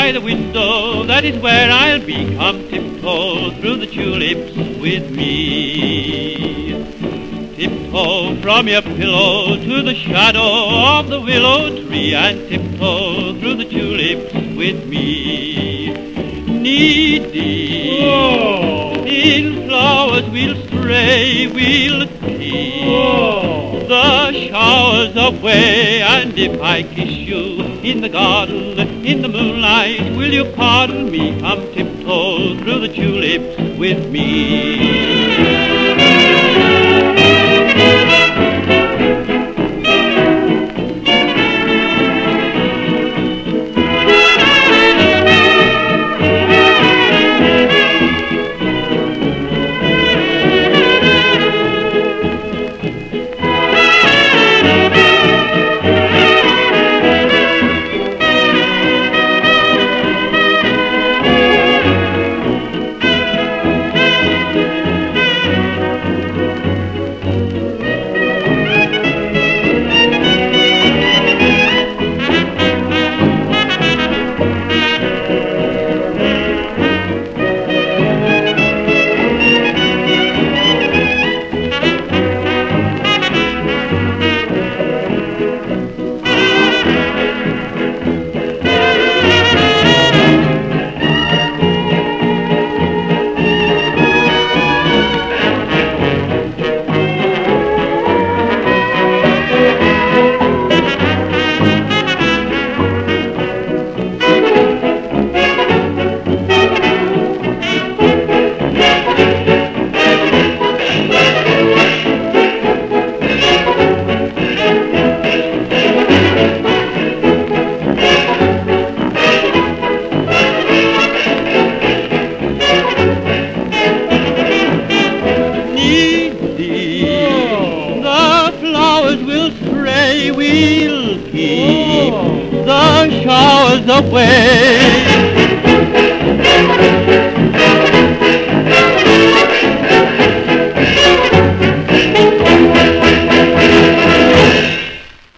by the window, that is where I'll be. Come tiptoe through the tulips with me. Tiptoe from your pillow to the shadow of the willow tree, and tiptoe through the tulips with me. Knee-deep in flowers we'll stray, we'll keep the showers away. And if I kiss you in the garden, in the moonlight, will you pardon me? Come tiptoe through the tulips with me. We'll keep the showers away.